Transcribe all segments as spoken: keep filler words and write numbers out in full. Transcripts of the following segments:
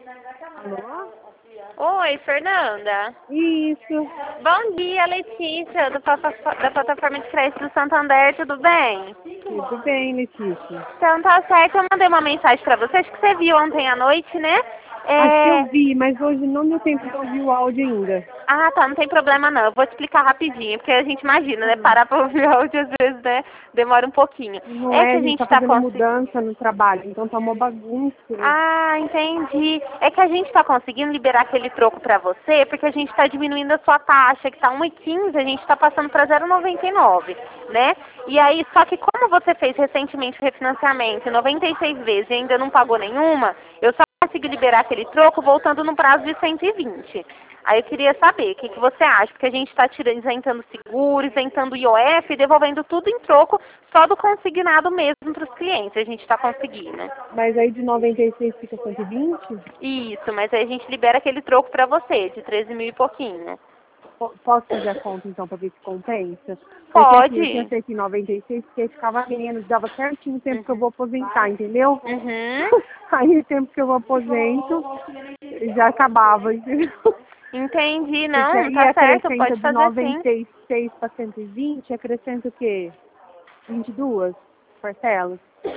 Alô? Oi, Fernanda. Isso. Bom dia, Letícia, do plata- da plataforma de crédito do Santander, tudo bem? Tudo bem, Letícia? Então tá certo, eu mandei uma mensagem pra você, acho que você viu ontem à noite, né? Acho que eu É... vi, mas hoje não deu tempo de ouvir o áudio ainda. Ah, tá, não tem problema não, eu vou te explicar rapidinho, porque a gente imagina, né, Hum. parar pra ouvir áudio às vezes, né, demora um pouquinho. Não É é, que a a gente tá gente tá fazendo conseguindo... mudança no trabalho, então tá uma bagunça. Ah, entendi. É que a gente está conseguindo liberar aquele troco para você, porque a gente está diminuindo a sua taxa, que está um e quinze, a gente está passando para zero vírgula noventa e nove, né? E aí, só que como você fez recentemente o refinanciamento em noventa e seis vezes e ainda não pagou nenhuma, eu só consegui liberar aquele troco voltando no prazo de cento e vinte. Aí eu queria saber, o que, que você acha? Porque a gente está tirando, isentando seguro, isentando I O F, devolvendo tudo em troco, só do consignado mesmo para os clientes, a gente está conseguindo. Mas aí de noventa e seis fica cento e vinte? Isso, mas aí a gente libera aquele troco pra você, de treze mil e pouquinho. Po- Posso fazer a conta então pra ver se compensa? Porque assim, eu tinha Pode. feito em noventa e seis porque ficava menos, dava certinho o tempo que eu Uhum. vou aposentar, entendeu? Uhum. Aí o tempo que eu aposento já acabava, entendeu? Entendi, Porque não, aí tá certo, acrescenta pode de fazer sim. noventa e seis para cento e vinte, acrescenta o quê? vinte e duas parcelas?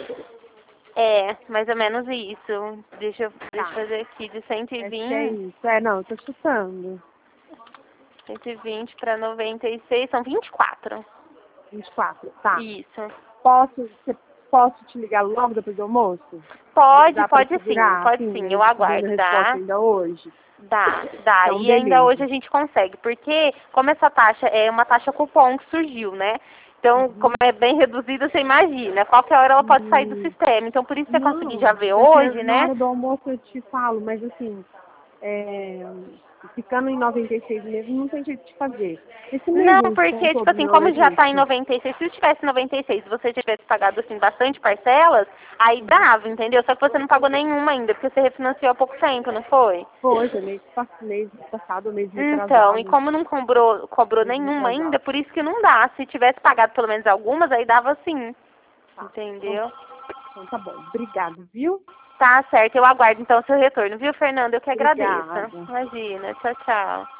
É, mais ou menos isso. Deixa eu, deixa eu Tá, fazer aqui, de cento e acho que é vinte, isso. É, não, eu tô chutando. cento e vinte para noventa e seis, são vinte e quatro. vinte e quatro, tá. Isso. Posso, cê- posso te ligar logo depois do almoço? Pode, Dá pra pode sim, segurar, pode assim, sim, eu eu te dando a aguardo, resposta tá? ainda hoje? Dá, dá. Então, E ainda hoje beleza. a gente consegue, porque como essa taxa é uma taxa cupom que surgiu, né? Então, como Uhum. é bem reduzida, você imagina, qualquer hora ela pode sair do E, sistema. Então, por isso você conseguir já não, ver daqui a- hoje, na né? hora do almoço eu te falo, mas assim, é, ficando em noventa e seis mesmo, não tem jeito de fazer. Esse mês Não, não porque, descontou tipo do assim, meu como já tá em limite. noventa e seis, se tivesse noventa e seis e você tivesse pagado, assim, bastante parcelas, aí dava, entendeu? Só que você não pagou nenhuma ainda, porque você refinanciou há pouco tempo, não foi? Foi, foi mês, pass- mês passado, mês Então, e retrasado. como não cobrou, cobrou Mês nenhuma ainda, retrasado. por isso que não dá. Se tivesse pagado pelo menos algumas, aí dava sim. Tá, então, Entendeu? então tá bom. Obrigado, viu? Tá certo, eu aguardo então o seu retorno, viu, Fernanda? Eu que agradeço. Obrigada. Imagina, tchau, tchau.